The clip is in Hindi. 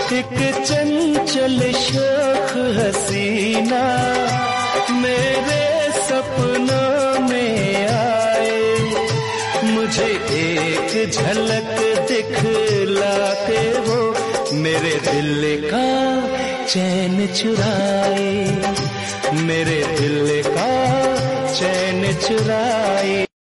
एक चंचल शोख हसीना मेरे सपनों में आए, मुझे एक झलक दिखला के वो मेरे दिल का चैन चुराए, मेरे दिल का चैन चुराए।